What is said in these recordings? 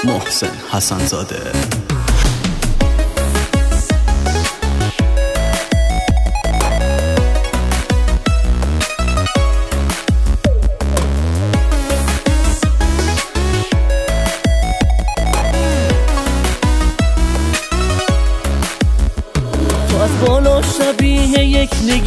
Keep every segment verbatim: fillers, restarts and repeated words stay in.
محسن حسن‌زاده. از بالا شبیه یک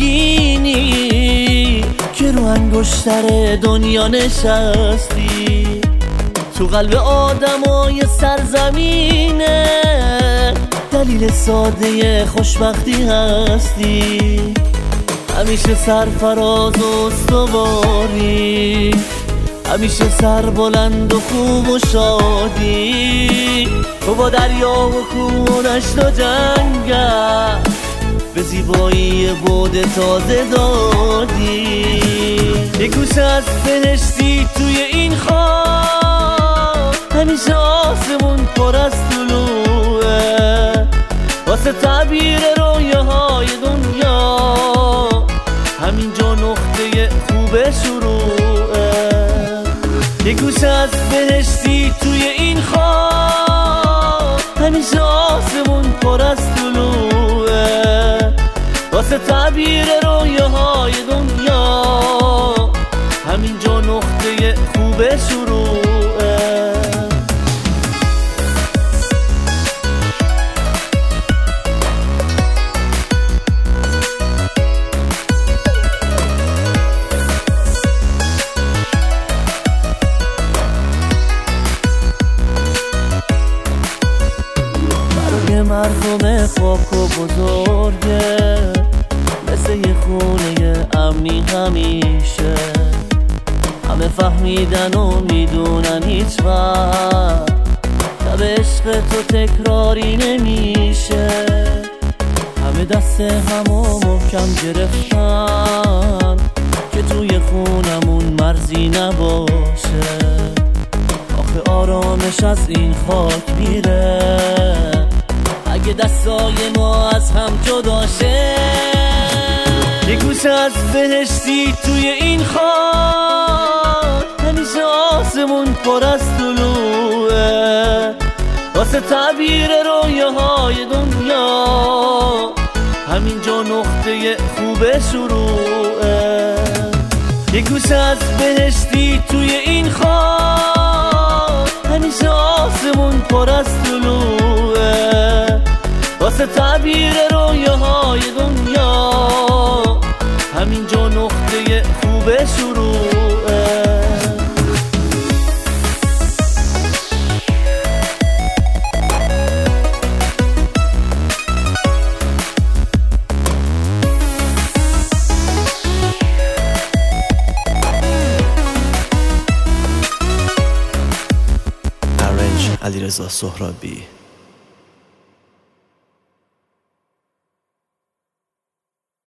نگینی که رو انگشتر دنیا نشستی، تو قلب آدمای سرزمینه دلیل ساده خوشبختی هستی. همیشه سرفراز و استواری، همیشه سر بلند و خوب و شادی. تو با دریا و کوه و دشت و جنگل به زیبایی بعد تازه دادی. یک گوشه از بهشتی توی این خاک، همیشه آسمون پر از طلوعه واسه تعبیر رویاهای دنیا. همینجا نقطه خوب شروعه. یک گوشه از بهشتی توی این خاک، همیشه آسمون پر از طلوعه واسه تعبیر رویاهای دنیا. همینجا نقطه خوب شروعه. برای مردم خاک و بزرگه مثل یه خونه امنی همیشه. همه فهمیدن و میدونن هیچ وقت شب عشق تو تکراری نمیشه. همه دست همو محکم گرفتن که توی خونمون مرزی نباشه. آخه آرامش از این خاک میره اگه دستای ما از هم جدا شه. یک گوشه از بهشتی توی این خاک، همیشه آسمون پر از طلوعه واسه تعبیر رویاهای دنیا. همینجا نقطه خوب شروعه. یک گوشه از بهشتی توی این خاک، همیشه آسمون پر از طلوعه واسه تعبیر رویاهای دنیا. همینجا نقطه خوب شروعه. ارنج علیرضا سهرابی.